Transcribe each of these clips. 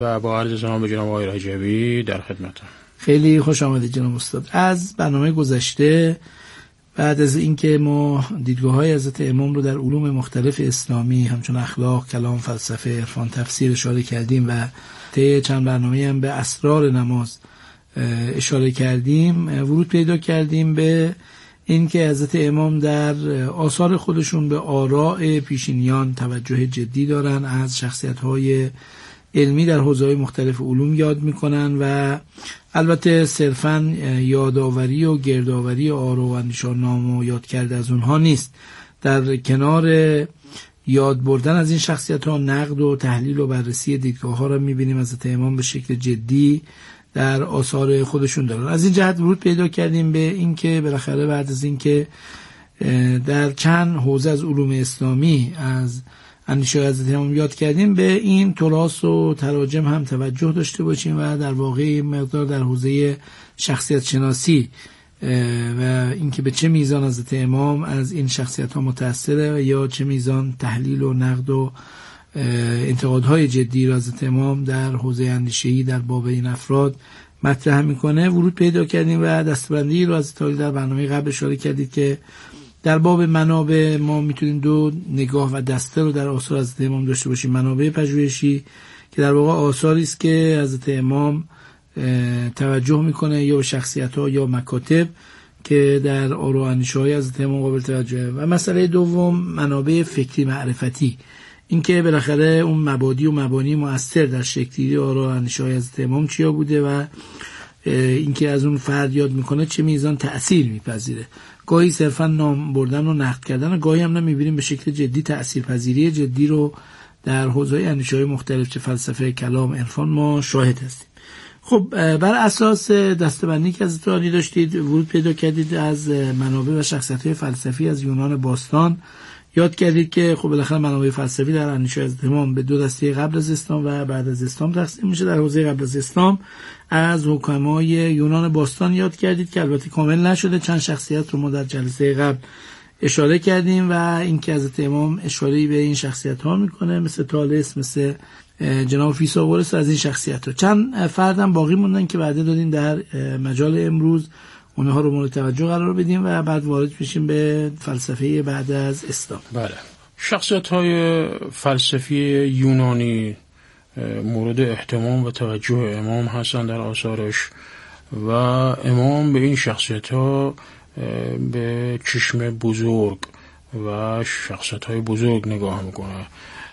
و با عرض سلام به جناب آقای رجبی در خدمتم. خیلی خوش آمدید جناب استاد. از برنامه گذشته بعد از اینکه ما دیدگاه‌های حضرت امام رو در علوم مختلف اسلامی همچون اخلاق، کلام، فلسفه، عرفان، تفسیر اشاره کردیم و طی چند برنامه هم به اسرار نماز اشاره کردیم، ورود پیدا کردیم به اینکه حضرت امام در آثار خودشون به آراء پیشینیان توجه جدی دارن، از شخصیت‌های علمی در حوزه‌های مختلف علوم یاد میکنن و البته صرفاً یادآوری و گردآوری آراء و نشان‌نامه و یاد کرده از اونها نیست. در کنار یاد بردن از این شخصیت‌ها، نقد و تحلیل و بررسی دیدگاه‌ها را می‌بینیم حضرت امام به شکل جدی در آثار خودشون دارن. از این جهت ورود پیدا کردیم به اینکه بالاخره بعد از اینکه در چند حوزه از علوم اسلامی از اندیشه حضرت امام یاد کردیم، به این تراث و تراجم هم توجه داشته باشیم و در واقع مقدار در حوزه شخصیت شناسی و اینکه به چه میزان حضرت امام از این شخصیت ها متأثره یا چه میزان تحلیل و نقد و انتقادهای جدی را حضرت امام در حوزه اندیشه‌ای در باب این افراد مطرح میکنه ورود پیدا کردیم و دستبندی رو از تاریخ در برنامه قبل اشاره کردید که در باب منابع ما میتونیم دو نگاه و دسته رو در آثار حضرت امام داشته باشیم. منابع پژوهشی که در واقع آثاری است که حضرت امام توجه میکنه یا شخصیت‌ها یا مکاتب که در آراء و اندیشه‌های حضرت امام قابل توجهه، و مسئله دوم منابع فکری معرفتی، اینکه بالاخره اون مبادی و مبانی مؤثر در شکل‌گیری آراء و اندیشه‌های حضرت امام چیا بوده و اینکه از اون فرد یاد میکنه چه میزان تأثیر میپذیره. گاهی صرفا نام بردن و نقد کردن، گاهی هم میبینیم به شکل جدی تأثیرپذیری جدی رو در حوزه‌های اندیشه‌های مختلف چه فلسفه، کلام، عرفان ما شاهد هستیم. خب بر اساس دسته‌بندی که از عالی داشتید ورود پیدا کردید از منابع و شخصیت‌های فلسفی از یونان باستان، یاد کردید که خب بالاخره منابع فلسفی در اندیشه از امام به دو دسته قبل از اسلام و بعد از اسلام تقسیم میشه. در حوزه قبل از اسلام از حکمای یونان باستان یاد کردید که البته کامل نشده، چند شخصیت رو ما در جلسه قبل اشاره کردیم و اینکه حضرت امام اشاره‌ای به این شخصیت‌ها میکنه، مثل طالس، مثل جناب فیثاغورس. از این شخصیت‌ها چند فردم باقی موندن که وعده دادیم در مجال امروز اونها رو مورد توجه قرار بدیم و بعد وارد بشیم به فلسفه بعد از اسلام. بله، شخصیت‌های فلسفی یونانی مورد اهتمام و توجه امام هستند در آثارش و امام به این شخصیت‌ها به چشم بزرگ و شخصیت‌های بزرگ نگاه میکنه.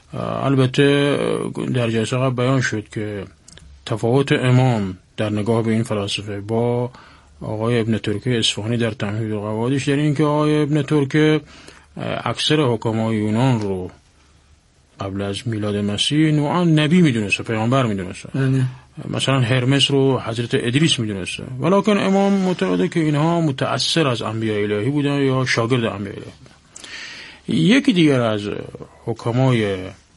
البته در جلسه قبل بیان شد که تفاوت امام در نگاه به این فلاسفه با آقای ابن ترکه اصفهانی در تمهید و قواعدش در این که آقای ابن ترکه اکثر حکمای یونان رو قبل از میلاد مسیح نوعا نبی میدونسته، پیامبر میدونسته. مثلا هرمس رو حضرت ادریس میدونسته، ولیکن امام معتقده که اینها متأثر از انبیاء الهی بودن یا شاگرد انبیاء الهی بودن. یکی دیگر از حکمای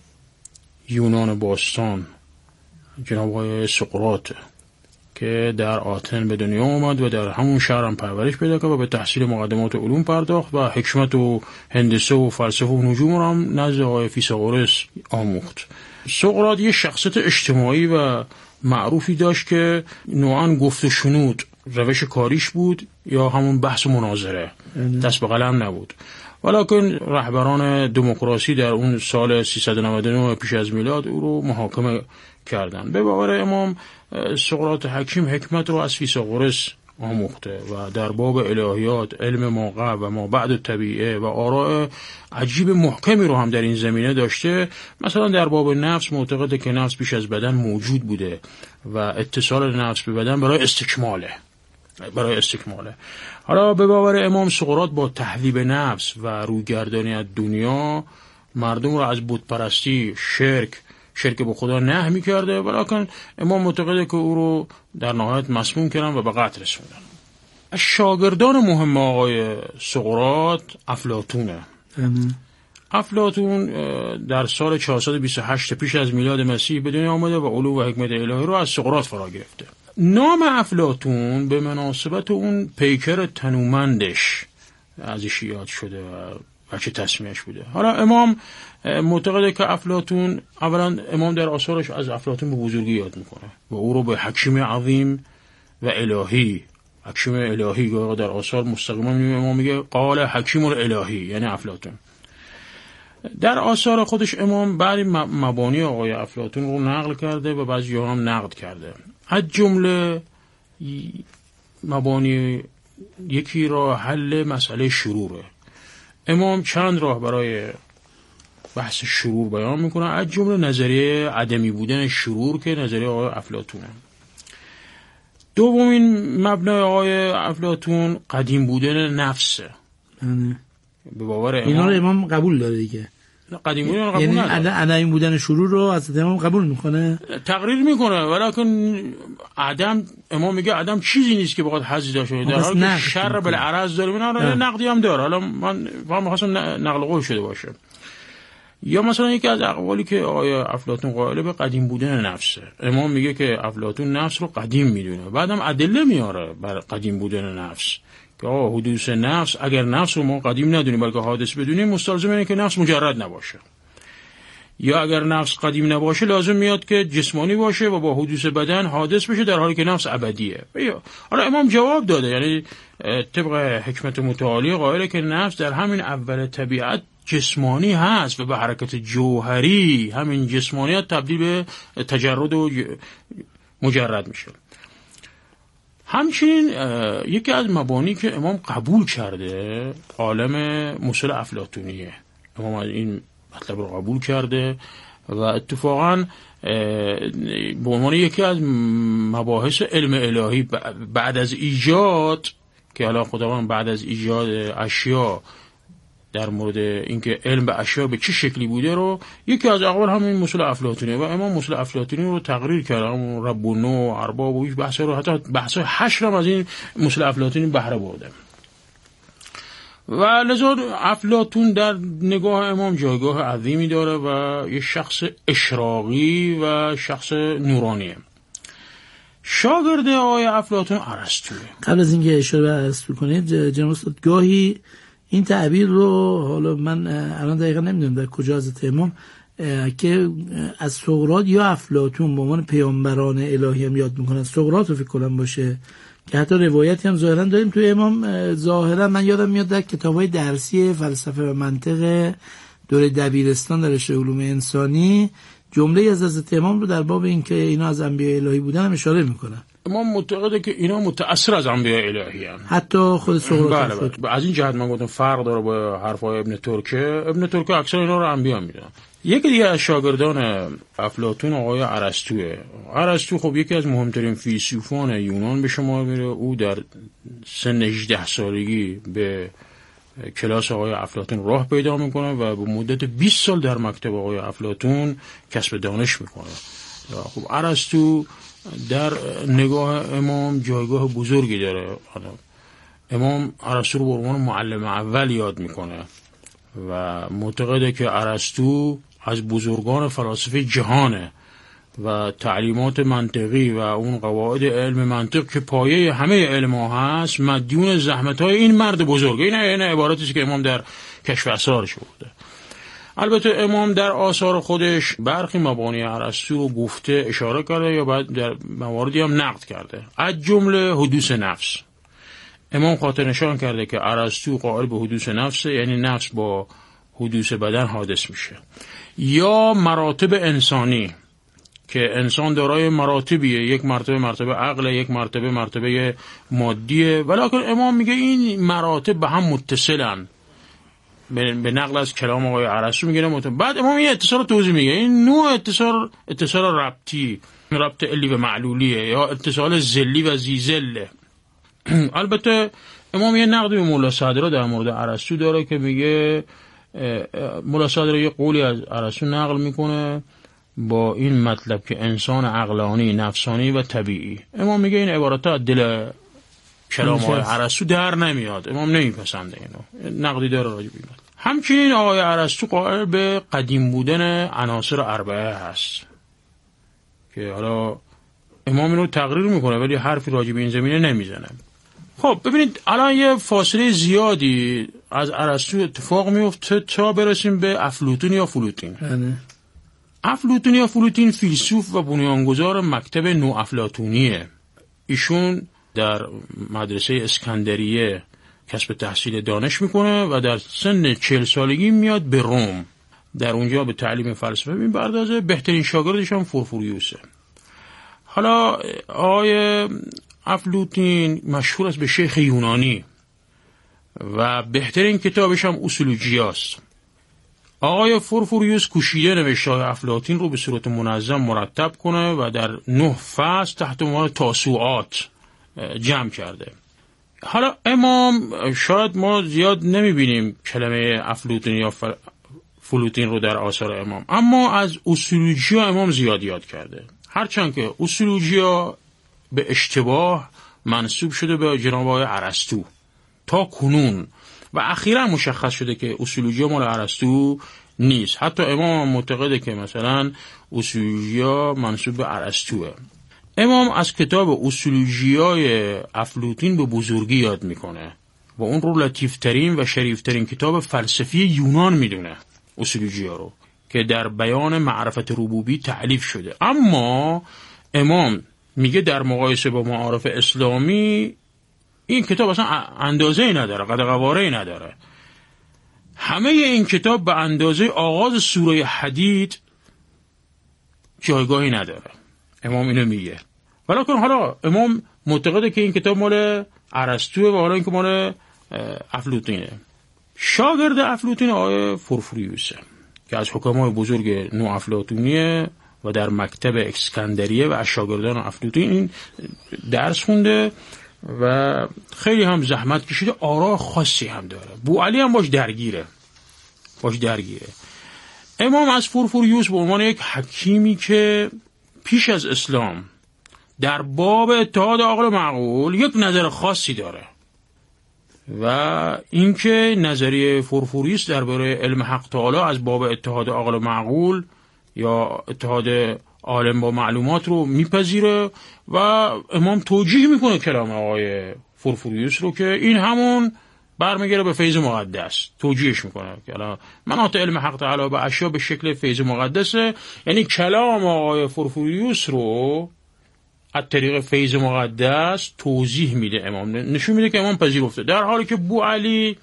یونان باستان جناب آقای سقراط که در آتن به دنیا آمد و در همون شهر هم پرورش پیدا کرد و به تحصیل مقدمات علوم پرداخت و حکمت و هندسه و فلسفه و نجوم رو هم نزد آقای فیثاغورس آموخت. سقراط یه شخصیت اجتماعی و معروفی داشت که نوعاً گفت و شنود روش کاریش بود یا همون بحث و مناظره، دست به قلم نبود. ولیکن رهبران دموکراسی در اون سال 399 پیش از میلاد او رو محاکمه کردند. به باور امام سقراط حکیم حکمت رو از فیثاغورس آموخته و در باب الهیات، علم ما قبل و ما بعد الطبیعه و آراء عجیب محکمی رو هم در این زمینه داشته. مثلا در باب نفس معتقده که نفس پیش از بدن موجود بوده و اتصال نفس به بدن برای استکماله. حالا به باور امام سقراط با تهذیب نفس و رویگردانی از دنیا مردم رو از بتپرستی، شرک به خدا نهی می‌کرده، ولیکن امام معتقده که او رو در نهایت مسموم کردن و به قتل رسوندن. از شاگردان مهم آقای سقراط افلاطونه. افلاطون در سال 428 پیش از میلاد مسیح به دنیا آمده و علوم و حکمت الهی رو از سقراط فرا گرفته. نام افلاطون به مناسبت اون پیکر تنومندش ازش یاد شده و بچه تصمیهش بوده. حالا امام معتقده که افلاطون، اولا امام در آثارش از افلاطون به بزرگی یاد میکنه و او رو به حکیم عظیم و الهی، حکیم الهی که در آثار مستقیما امام میگه قال حکیم الالهی، یعنی افلاطون. در آثار خودش امام بعضی مبانی آقای افلاطون رو نقل کرده و بعضی ها هم نقد کرده. از جمله مبانی یکی راه حل مسئله شروره. امام چند راه برای بحث شرور بیان میکنه، از جمله نظریه عدمی بودن شرور که نظریه آقای افلاطونه. دومین مبنای آقای افلاطون قدیم بودن نفسه. به باور امام اینا رو امام قبول داره دیگه. قدیم بودن رو قبول یعنی نداره. عدم بودن شرور رو از امام قبول میکنه، تقریر میکنه، ولیکن عدم، امام میگه عدم چیزی نیست که بخواد حذف داشته، در حالی که شر بالعرض داره. اینا نقدی هم داره. حالا من می‌خواستم نقل قول شده باشه. یا مثلا یکی از اقوالی که آیا افلاطون قائل به قدیم بودن نفسه. امام میگه که افلاطون نفس رو قدیم میدونه، بعدم ادله میاره بر قدیم بودن نفس که حدوث نفس، اگر نفس رو ما قدیم ندونیم بلکه حادث بدونیم، مستلزم اینه که نفس مجرد نباشه، یا اگر نفس قدیم نباشه لازم میاد که جسمانی باشه و با حدوث بدن حادث بشه، در حالی که نفس ابدیه. حالا امام جواب داده، یعنی طبق حکمت متعالی قائله که نفس در همین اول طبیعت جسمانی هست و به حرکت جوهری همین جسمانیت تبدیل به تجرد و مجرد میشه. همچنین یکی از مبانی که امام قبول کرده عالم مصول افلاطونیه. امام این مطلب رو قبول کرده و اتفاقا به عنوان یکی از مباحث علم الهی بعد از ایجاد، که حالا خداوند بعد از ایجاد اشیا در مورد اینکه علم به اشیا به چه شکلی بوده رو، یکی از اقوال همین مصول افلاطونیه و امام مصول افلاطونی رو تقریر کرده. رب و نو ارباب و بحث رو، حتی بحث حشر هم از این مصول افلاطونی بهره برده و لذا افلاطون در نگاه امام جایگاه عظیمی داره و یه شخص اشراقی و شخص نورانیه. شاگرد آقای افلاطون ارسطوئه. قبل از اینکه اشاره به ارسطو کنید جناب استاد، گاهی این تعبیر رو، حالا من الان دقیقا نمیدونم در کجا حضرت امام که از سقراط یا افلاطون به عنوان پیامبران الهی هم یاد میکنن، سقراط رو فکر کنم باشه که حتی روایتی هم ظاهرا داریم توی امام. ظاهرا من یادم میاد در کتاب‌های درسی فلسفه و منطق دوره دبیرستان در رشته علوم انسانی جمله از حضرت امام رو در باب اینکه اینا از انبیاء الهی بودن هم اشاره میکنن. امام معتقده که اینا متأثر از انبیاء الهی هستند، حتی خود سقراط. بله. از این جهت من گفتم فرق داره با حرفای ابن ترکه. ابن ترکه اکثر اینا رو انبیا میدونن. یکی دیگه از شاگردان افلاطون آقای ارسطوئه. ارسطو خب یکی از مهمترین فیلسوفان یونان به شمار میره. او در سن 18 سالگی به کلاس آقای افلاطون راه پیدا میکنه و به مدت 20 سال در مکتب آقای افلاطون کسب دانش میکنه. خب ارسطو در نگاه امام جایگاه بزرگی داره. امام ارسطو رو به عنوان معلم اول یاد میکنه و معتقده که ارسطو از بزرگان فلاسفه جهانه و تعلیمات منطقی و اون قواعد علم منطق که پایه همه علم ها هست مدیون زحمت‌های این مرد بزرگه. این عبارتیه که امام در کشف اسرارش برده. البته امام در آثار خودش برخی مبانی ارسطو رو گفته، اشاره کرده یا بعد در مواردی هم نقد کرده، از جمله حدوث نفس. امام خاطر نشان کرده که ارسطو قائل به حدوث نفسه، یعنی نفس با حدوث بدن حادث میشه. یا مراتب انسانی که انسان دارای مراتبیه، یک مرتبه عقل، یک مرتبه مادیه، ولیکن امام میگه این مراتب به هم متصلن. به نقل از کلام آقای ارسطو میگه بعد امام این اتصال توضیح میگه. این نوع اتصال ربطی، ربط علی و معلولیه یا اتصال ذلی و زیزله. البته امام یه نقد به مولا صدرا در مورد ارسطو داره که میگه، مولا صدرا یه قولی از ارسطو نقل میکنه با این مطلب که انسان عقلانی، نفسانی و طبیعی. امام میگه این عبارت‌ها دل کلام آقای ارسطو در نمیاد، امام نمیپسنده اینو. نقدی داره راجع به این. همچنین آقای ارسطو قائل به قدیم بودن عناصر اربعه هست که حالا امام اینو تقریر میکنه ولی حرفی راجع به این زمینه نمیزنه. خب ببینید الان یه فاصله زیادی از ارسطو اتفاق میفته تا برسیم به افلاطون یا فلوتین. افلاطون یا فلوتین فیلسوف و بنیانگذار مکتب نوافلاطونیه. ایشون در مدرسه اسکندریه کسب تحصیل دانش میکنه و در سن 40 سالگی میاد به روم. در اونجا به تعلیم فلسفه میپردازه. بهترین شاگردش هم فورفوریوسه. حالا آقای افلاطون مشهور است به شیخ یونانی و بهترین کتابش هم اصولوجیاست. آقای فورفوریوس کوشیده نوشته های افلاطون رو به صورت منظم مرتب کنه و در 9 فصل تحت عنوان تاسوعات جمع کرده. حالا امام شاید ما زیاد نمیبینیم کلمه افلاطون یا فلوتین رو در آثار امام، اما از اصولوجیا امام زیاد یاد کرده. هرچند که اصولوجیا به اشتباه منسوب شده به جناب آقای ارسطو تا کنون و اخیراً مشخص شده که اصولوجیا مال ارسطو نیست. حتی امام معتقده که مثلا اصولوجیا منسوب به ارسطوئه. امام از کتاب اصولوجیای افلاطون به بزرگی یاد میکنه و اون رو لطیفترین و شریفترین کتاب فلسفی یونان میدونه، اصولوجیا رو، که در بیان معرفت ربوبی تألیف شده. اما امام میگه در مقایسه با معارف اسلامی این کتاب اصلا اندازه‌ای نداره، قد قواره‌ای نداره. همه این کتاب به اندازه آغاز سوره حدید جایگاهی نداره. امام اینو میگه. ولیکن حالا امام معتقده که این کتاب مال ارسطوئه و حالا این که مال افلاطونه. شاگرد افلاطون آقای فورفوریوسه که از حکمای بزرگ نوافلاطونیه و در مکتب اسکندریه و از شاگردان افلاطون این درس خونده و خیلی هم زحمت کشیده. آراء خاصی هم داره. بوعلی هم باش درگیره. امام از فورفوریوس به عنوان یک حکیمی که پیش از اسلام در باب اتحاد عقل معقول یک نظر خاصی داره و اینکه نظریه فورفوریوس درباره علم حق تعالی از باب اتحاد عقل معقول یا اتحاد عالم با معلومات رو میپذیره و امام توجیه میکنه کلام آقای فورفوریوس رو که این همون برمیگره به فیض مقدس. توجیهش میکنه که الان مناط علم حق تعالی به اشیا به شکل فیض مقدسه، یعنی کلام آقای فورفوریوس رو از طریق فیض مقدس توضیح میده. امام نشون میده که امام پذیرفته، در حالی که بوعلی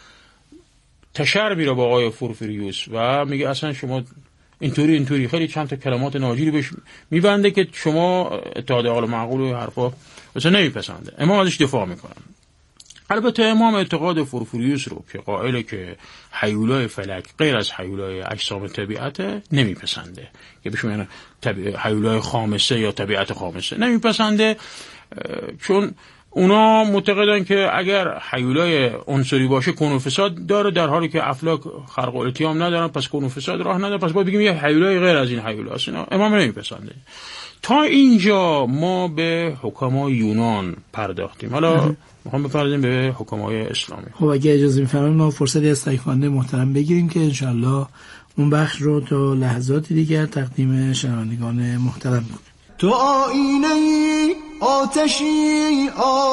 تشر میره با آقای فورفوریوس و میگه اصلا شما اینطوری خیلی چند تا کلمات ناجوری بهش میبنده که شما اتحاد عقل معقول و حرفا مثلا نمیپسنده. امام ازش دفاع میکنه. البته امام اعتقاد فورفوریوس رو که قائله که هیولای فلک غیر از هیولای اجسام طبیعت نمیپسنده، که بهش میگن هیولای خامسه یا طبیعت خامسه نمیپسنده، چون اونا معتقدن که اگر هیولای عنصری باشه کون و فساد داره، در حالی که افلاک خرق و التیام ندارن، پس کون و فساد راه نداره، پس باید بگیم یه هیولای غیر از این هیولاست. اینا امام نمیپسنده. تا اینجا ما به حکمای یونان پرداختیم. حالا میخوام بپردازیم به حکمای اسلامی. خب اگه اجازه می‌فرمایید ما فرصتی از تایخوانده محترم بگیریم که انشالله اون بخش رو تا لحظاتی دیگر تقدیم شنوندگان محترم کنیم. تو آینه آتشی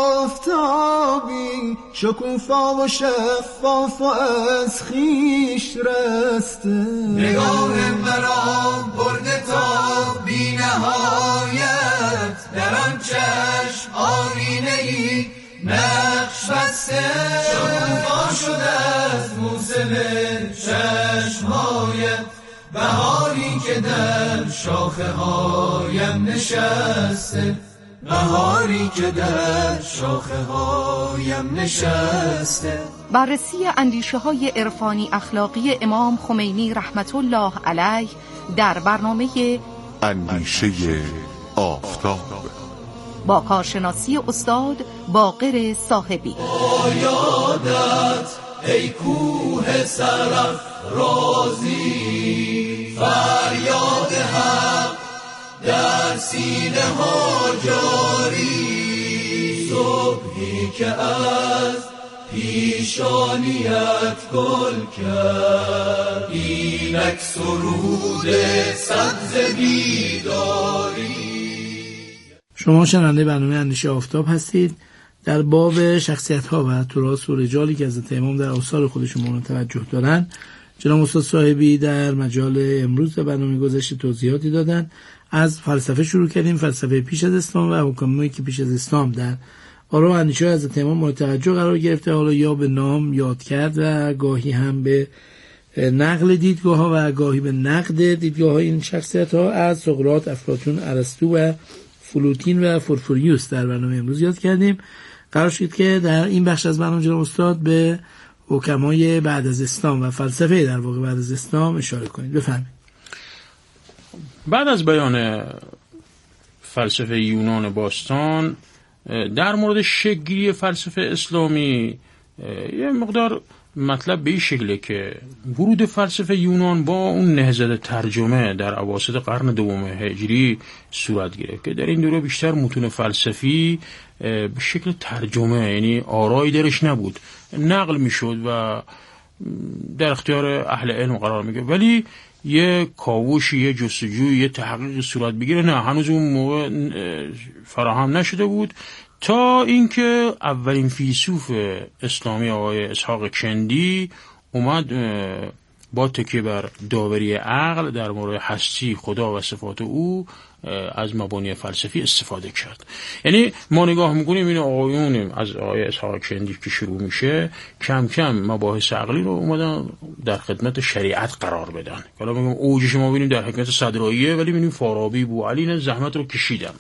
آفتابی شکوفا و شفاف و از خیش رسته، نگاه مرا برده تا بی نهایت، در آن چشم آینه‌ای نقش بسته، شکوفا شده از موسم چشمهایت، بهاری که در شاخه هایم نشسته، بهاری که در شاخه هایم نشسته. بررسی اندیشه های عرفانی اخلاقی امام خمینی رحمت الله علیه در برنامه اندیشه آفتاب با کارشناسی استاد باقر صاحبی. یادت ای کوه سرافرازی، فریاد حق در سینه ها جاری، صبحی که از پیشانیت گل کرد، اینک سرود سبز بیداری. شما شنونده برنامه اندیشه آفتاب هستید در باب شخصیت‌ها و تراث و رجالی که حضرت امام در آثار خودشون مورد توجه دارن، جناب استاد صاحبی در مجال امروز و برنامه گذشته توضیحاتی دادن. از فلسفه شروع کردیم، فلسفه پیش از اسلام و حکمایی که پیش از اسلام در آرا و اندیشه حضرت امام مورد توجه قرار گرفته. حالا یا به نام یاد کرد و گاهی هم به نقل دیدگاه‌ها و گاهی به نقد دیدگاه‌های این شخصیت‌ها از سقراط، افلاطون، ارسطو و فلوتین و فورفوریوس در برنامه امروز یاد کردیم. قرار شد که در این بخش از برنامه جناب استاد به حکمای بعد از اسلام و فلسفه در واقع بعد از اسلام اشاره کنید. بفرمایید. بعد از بیان فلسفه یونان باستان در مورد شکل‌گیری فلسفه اسلامی یه مقدار مطلب به این شکله که ورود فلسفه یونان با اون نهضت ترجمه در اواسط قرن دوم هجری صورت گرفت که در این دوره بیشتر متون فلسفی به شکل ترجمه، یعنی آرایی درش نبود، نقل میشد و در اختیار اهل علم قرار میگرفت، ولی یه کاوشی، یه جستجوی، یه تحقیق صورت بگیره نه، هنوز اون موقع فراهم نشده بود تا اینکه اولین فیلسوف اسلامی آقای اسحاق کندی اومد با تکیه بر داوری عقل در مورد هستی، خدا و صفات او از مبانی فلسفی استفاده کرد. یعنی ما نگاه میکنیم این آقایون از آقای اسحاق کندی که شروع میشه کم کم مباحث عقلی رو اومدن در خدمت شریعت قرار بدن. حالا میگم اوجش ما ببینیم در حکمت صدراییه، ولی ببینیم فارابی، بوعلی این زحمت رو کشیدن.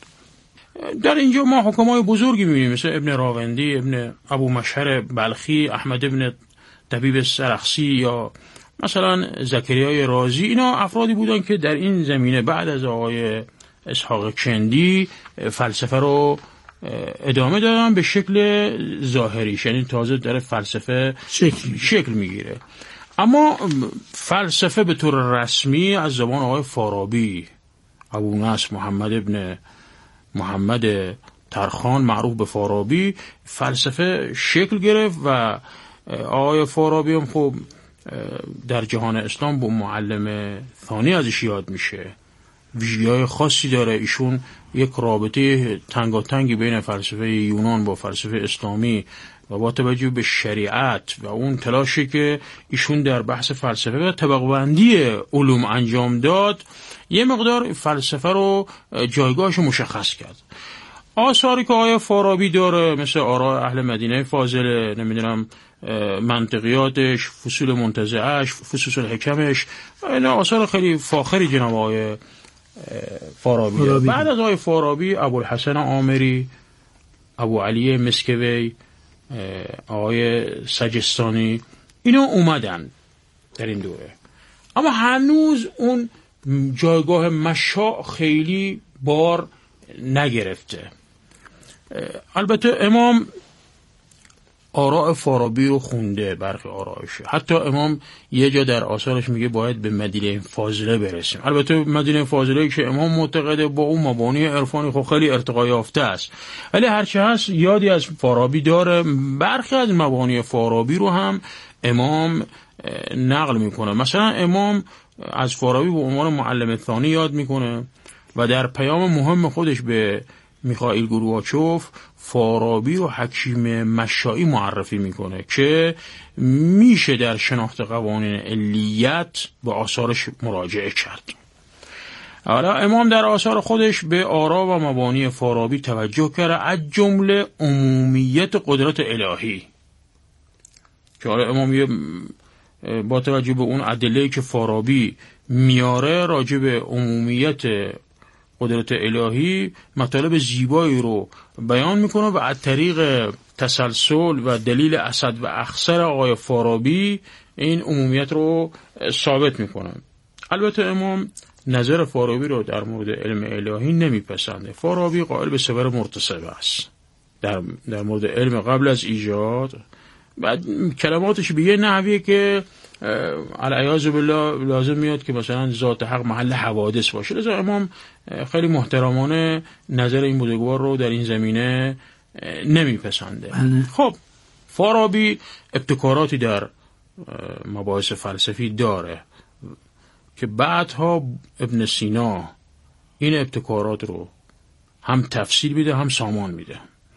در اینجا ما حکمای بزرگی میبینیم مثل ابن راوندی، ابن ابو مشهر بلخی، احمد ابن طبیب سرخسی یا مثلا زکریای رازی. اینا افرادی بودن که در این زمینه بعد از آقای اسحاق کندی فلسفه رو ادامه دادن به شکل ظاهریش، یعنی تازه در فلسفه شکل میگیره. اما فلسفه به طور رسمی از زبان آقای فارابی، ابو نصر محمد ابن محمد ترخان معروف به فارابی، فلسفه شکل گرفت و آقای فارابی هم خب در جهان اسلام با معلم ثانی ازش یاد میشه، ویژگی‌های خاصی داره. ایشون یک رابطه تنگاتنگی بین فلسفه یونان با فلسفه اسلامی و با توجه به شریعت و اون تلاشی که ایشون در بحث فلسفه و طبقه بندی علوم انجام داد یه مقدار فلسفه رو جایگاهش مشخص کرد. آثاری که آقای فارابی داره مثل آراء اهل مدینه فاضله، نمیدونم منطقیاتش، فصول منتزعش، فصوص الحکمش، این آثار خیلی فاخری جناب آقای فارابی. بعد از آقای فارابی ابوالحسن آمری، ابو علی مسکوی، آقای سجستانی، اینا اومدن در این دوره، اما هنوز اون جایگاه مشاع خیلی بار نگرفته. البته امام آراء فارابی رو خونده، برخی آرائش، حتی امام یه جا در آثارش میگه باید به مدینه فاضله برسیم. البته مدینه فاضله که امام معتقده با اون مبانی عرفانی خب خیلی ارتقا یافته است، ولی هرچی هست یادی از فارابی داره. برخی از مبانی فارابی رو هم امام نقل میکنه. مثلا امام از فارابی به عنوان معلم ثانی یاد میکنه و در پیام مهم خودش به میخائیل گورباچوف فارابی رو حکیم مشائی معرفی میکنه که میشه در شناخت قوانین علیت به آثارش مراجعه کرد. حالا امام در آثار خودش به آرا و مبانی فارابی توجه کرده، از جمله عمومیت قدرت الهی که حالا امام با توجه به اون ادله‌ای که فارابی میاره راجع به عمومیت قدرت الهی مطالب زیبایی رو بیان میکنه و از طریق تسلسل و دلیل اسد و اخسر آقای فارابی این عمومیت رو ثابت میکنه. البته امام نظر فارابی رو در مورد علم الهی نمیپسنده. فارابی قائل به صور مرتسبه است در مورد علم قبل از ایجاد، بعد کلماتش به یه نحویه که علیاذ بالله لازم میاد که مثلا ذات حق محل حوادث باشه. لذا امام خیلی محترمانه نظر این بزرگوار رو در این زمینه نمیپسنده. خب فارابی ابتکاراتی در مباحث فلسفی داره که بعدها ابن سینا این ابتکارات رو هم تفسیر میده هم سامان میده.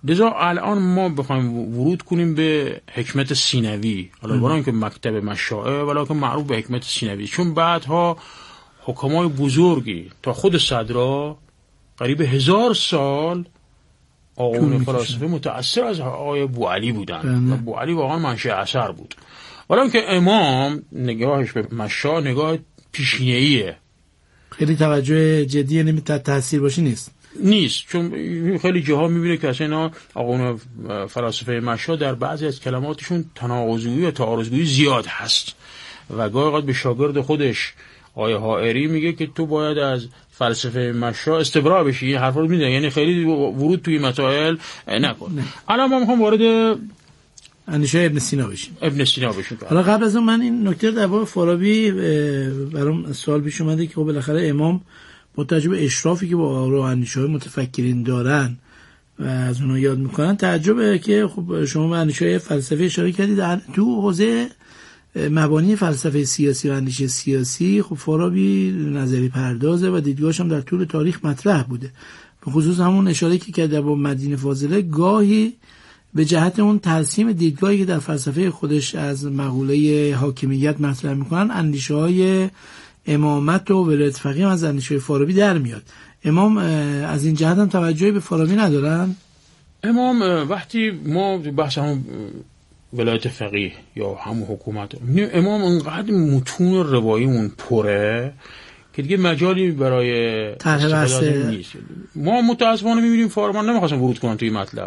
لذا الان ما بخوایم ورود کنیم به حکمت سینوی، حالا برای اینکه مکتب مشاعه ولیکن معروف به حکمت سینوی، چون بعدها حکمای بزرگی تا خود صدرا قریب 1000 سال آقایون فلاسفه متأثر از آقای بوعلی بودن و بوعلی واقعا منشأ اثر بود. ولی که امام نگاهش به مشاع نگاه پیشینه‌ایه، خیلی توجه جدی یعنی تاثیر باشی نیست، چون خیلی جاها میبینه که اصلا آقایون فلاسفه مشاع در بعضی از کلماتشون تناقض‌گویی یا تعارض‌گویی زیاد هست و گاهی اوقات به شاگرد خودش آیه حائری میگه که تو باید از فلسفه مشاع استبراء بشی، این حرفا رو میزنه، یعنی خیلی ورود توی مسائل نکن. الان ما میخوام وارد اندیشه ابن سینا بشیم. حالا قبل از اون من این نکته در باب فارابی برام سوال پیش اومده که خب بالاخره امام با توجه به اشرافی که با راه اندیشه‌های متفکرین دارن و از اونها یاد میکنن، تعجبه که خب شما به اندیشه فلسفی اشاره کردید. تو حوزه مبانی فلسفه سیاسی و اندیشه سیاسی خب فارابی نظری پردازه و دیدگاهش هم در طول تاریخ مطرح بوده، به خصوص همون اشاره که کرده با مدینه فاضله گاهی به جهت اون ترسیم دیدگاهی که در فلسفه خودش از مقوله حاکمیت مطرح میکنن، اندیشه های امامت و ولایت فقیه از اندیشه فارابی در میاد. امام از این جهت هم توجهی به فارابی ندارن؟ امام وقتی ما بحث هم ولایت فقیه یا همون حکومت، امام انقدر متون رواییمون پره که دیگه مجالی برای استفاده نیست. ما متاسفانه میبینیم فارابی، من نمیخواستم ورود کنم توی مطلب،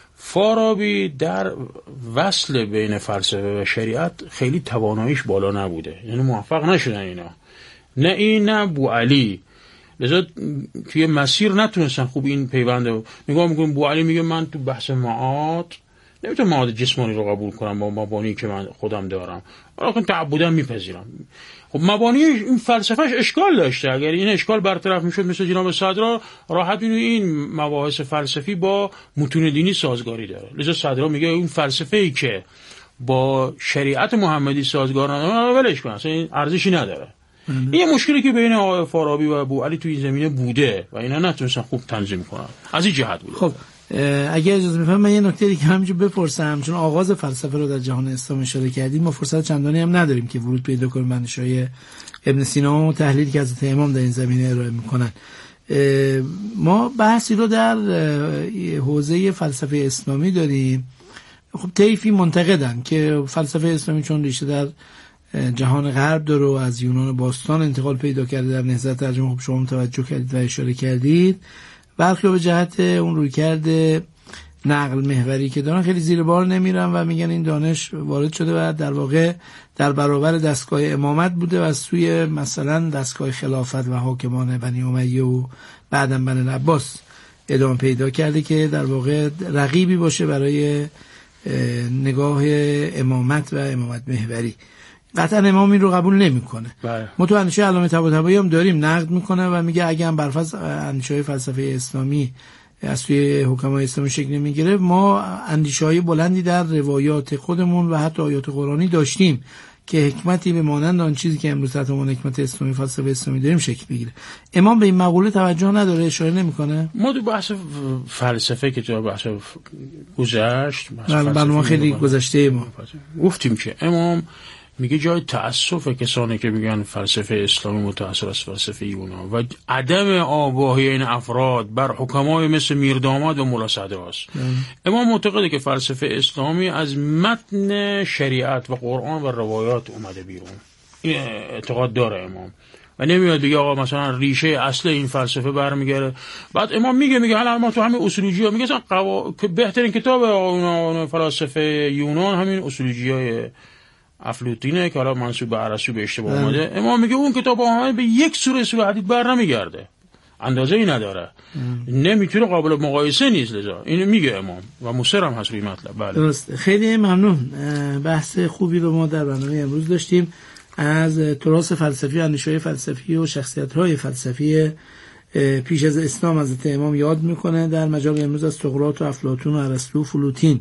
فارابی در وصل بین فلسفه و شریعت خیلی تواناییش بالا نبوده، یعنی موفق نشدن اینا، نه این نه بوعلی، لذا توی مسیر نتونستن خوب این پیوند نگاه میکنیم. بوعلی میگه من تو بحث معاد نمیتونم معاد جسمانی رو قبول کنم با مبانی که من خودم دارم، ولی تعبداً میپذیرم. خب مبانی این فلسفهش اشکال داشته، اگر این اشکال برطرف میشد مثل جناب صدرا راحت بینید این مباحث فلسفی با متون دینی سازگاری داره. لذا صدرا میگه این فلسفه‌ای که با شریعت محمدی سازگار نداره ولش کن، اصلا این ارزشی نداره. این مشکلی که بین آقای فارابی و ابوعلی تو این زمینه بوده و اینا نتونستن خوب تنظیم کنن، از این جهت بوده. خب اگه اجازه می‌فرمایید من یه نکته دیگه همینجا بپرسم، چون آغاز فلسفه رو در جهان اسلام اشاره کردیم، ما فرصت چندانی هم نداریم که ورود پیدا کنیم به اندیشه‌های ابن سینا و تحلیلی که حضرت امام در این زمینه ارائه می‌کنن. ما بحثی رو در حوزه فلسفه اسلامی داریم. خب طیفی منتقدن که فلسفه اسلامی چون ریشه در جهان غرب داره و از یونان باستان انتقال پیدا کرده در نهضت ترجمه، خب شما توجه کردید و اشاره کردید، برخی به جهت اون رویکرد نقل محوری که دارن خیلی زیر بار نمیرن و میگن این دانش وارد شده و در واقع در برابر دستگاه امامت بوده و از سوی مثلا دستگاه خلافت و حاکمان بنی امیه و بعداً بنی عباس ادامه پیدا کرده که در واقع رقیبی باشه برای نگاه امامت و امامت محوری. قطعا امام این رو قبول نمیکنه. ما تو اندیشه علامه طباطبایی هم داریم نقد میکنه و میگه اگه هم برفض اندیشه فلسفه اسلامی از سوی حکمای اسلامی شکل نمیگیره، ما اندیشه های بلندی در روایات خودمون و حتی آیات قرآنی داشتیم که حکمتی به مانند آن چیزی که امروز تحت عنوان حکمت اسلامی فلسفه اسلامی داریم شکل بگیره. امام به این مقوله توجه نداره، اشاره نمیکنه. ما تو بحث فلسفه که تو بحث گذشت برنامه خیلی گذشته ما گفتیم که امام میگه جای تأسف کسانی که میگن فلسفه اسلامی متأثر از فلسفه یونان و عدم آگاهی این افراد بر حکمای مثل میرداماد و ملا صدراست. امام معتقده که فلسفه اسلامی از متن شریعت و قرآن و روایات اومده بیرون، این اعتقاد داره امام و نمیاد بگه آقا مثلا ریشه اصل این فلسفه برمیگره. بعد امام میگه حالا ما تو همین اصولوجی ها میگه که بهترین کتاب اون فلسفه یونان همین اصولوجیای افلاطینه که حالا منسوب به ارسطو به اشتباه اومده. امام میگه اون کتاب آمده به یک سوره اصول حدیث بر نمیگرده، اندازه ای نداره، نمیتونه قابل مقایسه نیست. لذا اینو میگه امام و مصر هم هست روی مطلب. بله درست. خیلی ممنون. بحث خوبی رو ما در برنامه امروز داشتیم از تراث فلسفی، اندیشه‌های فلسفی و شخصیت‌های فلسفی پیش از اسلام. حضرت امام یاد میکنه در مجال امروز از سقراط و افلاطون و ارسطو و فلوتین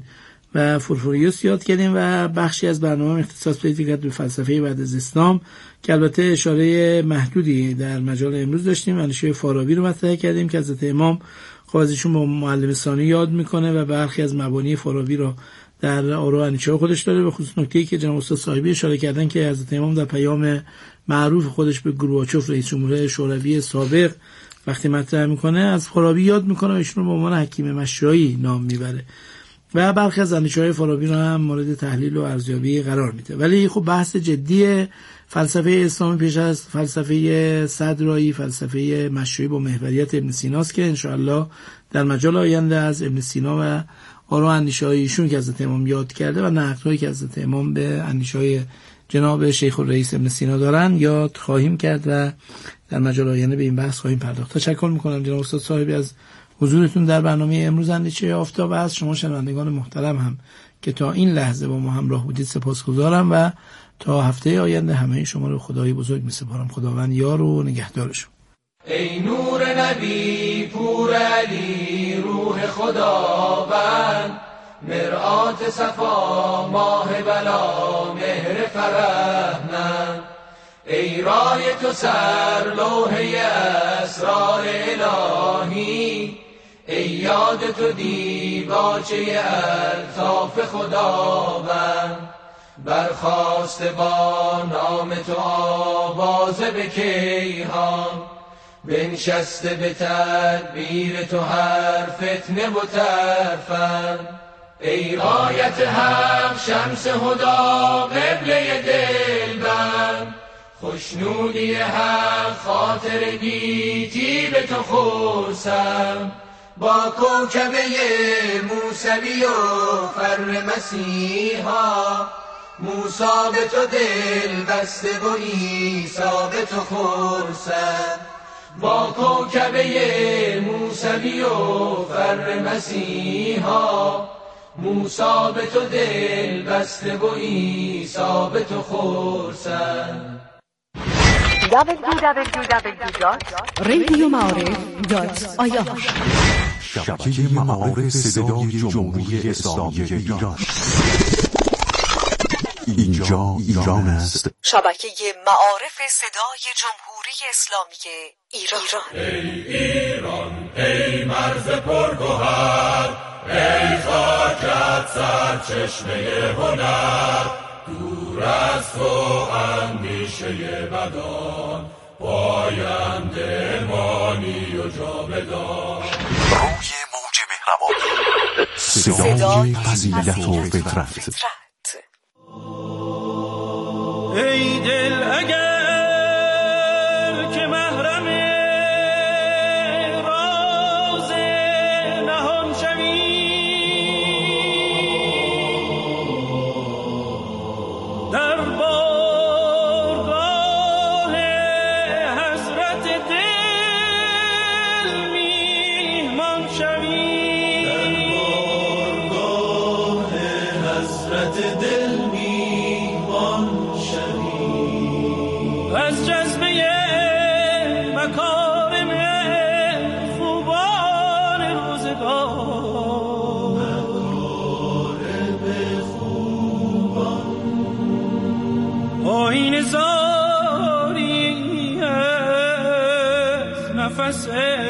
و فورفوریوس یاد کردیم و بخشی از برنامه اختصاص پیدا کرد به فلسفه بعد از اسلام که البته اشاره محدودی در مجال امروز داشتیم. اندیشه فارابی رو مطرح کردیم که حضرت امام خب ازشون با معلم ثانی یاد میکنه و برخی از مبانی فارابی رو در آرا اندیشه خودش داره. به خصوص نکته‌ای که جناب استاد صاحبی اشاره کردن که حضرت امام در پیام معروف خودش به گورباچوف رئیس جمهور شوروی سابق وقتی مطرح میکنه از فارابی یاد میکنه و ایشون رو به عنوان حکیم مشایی نام میبره و برخی از اندیشه‌های فارابی رو هم مورد تحلیل و ارزیابی قرار میده. ولی خب بحث جدی فلسفه اسلامی پیش از فلسفه صدرایی، فلسفه مشایی با محوریت ابن سیناست که انشاءالله در مجال آینده از ابن سینا و آرا اندیشه‌های ایشون که حضرت امام یاد کرده و نقدهایی که حضرت امام به اندیشه‌های جناب شیخ الرئیس ابن سینا دارن یاد خواهیم کرد و در مجال آینده به این بحث خواهیم پرداخت. تشکر میکنم جناب استاد صاحبی از حضورتون در برنامه امروز اندیشه آفتاب و از شما شنوندگان محترم هم که تا این لحظه با ما همراه بودید سپاسگزارم و تا هفته آینده همه شما رو خدای بزرگ میسپارم. خداوند یار و نگهدارشون. ای نور نبی پور علی روح خداوند، مرآت صفا ماه بلا مهر فرهمند، ای رای تو سر لوحه اسرار الهی، ای یاد تو دیباچه الطاف خداوند، برخاست با نام تو آوازه به کیهان، بنشسته به تدبیر تو هر فتنه و ترفند، ای رایت حق شمس هدا قبله دلبند، خوشنودی حق خاطر گیتی به تو خورسم، با کوکبه موسوی و فر مسیحا، موسی به تو دل بسته و عیسی به تو خورسم، با کوکبه موسوی و فر مسیحا، موسی به تو دل بسته و عیسی به تو خورسم. www.radiomعارف.ir شبکه معارف صدای جمهوری اسلامی ایران. اینجا ایران است. شبکه معارف صدای جمهوری اسلامی ایران. ای ایران ای مرز پرگوهر، ای خاکت سرچشمه هنر، دور از تو اندیشه بدان، پاینده مانی و جاودان. روی موج مهربان صدای فضیلت و فطرت. ای دل اگر که محرم راز نهان شوی، در بارگاه حضرت دل میهمان شوی، در بارگاه حضرت دل میهمان شوی، از جذبه مکارم خوبان روزگار، مکارم خوبان، آیین زاری از نفس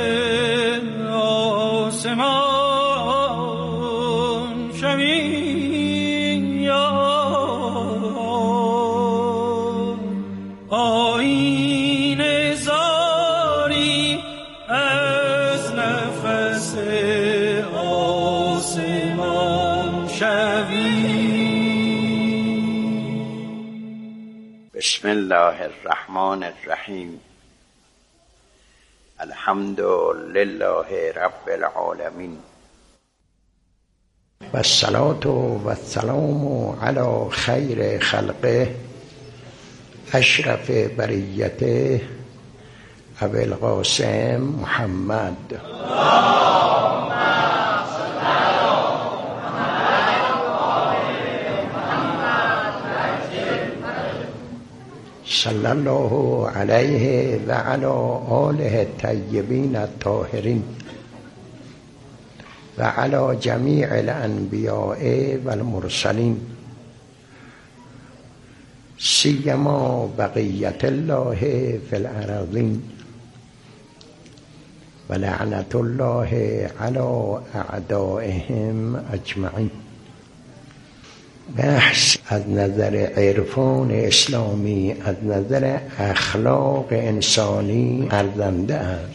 آسمان شوی، آیین زاری از نفس آسمان شوی. بسم الله الرحمن الرحیم. الحمد لله رب العالمین و الصلاة و السلام علی خیر خلقه اشرف بریته ابوالقاسم محمد. صلی الله علیه و علی آله الطیبین الطاهرین. و علی جمیع الانبیاء و المرسلین سیما بقیت الله فی الارضین و لعنت الله علی اعدائهم اجمعین. بحث از نظر عرفان اسلامی، از نظر اخلاق انسانی ارزنده است.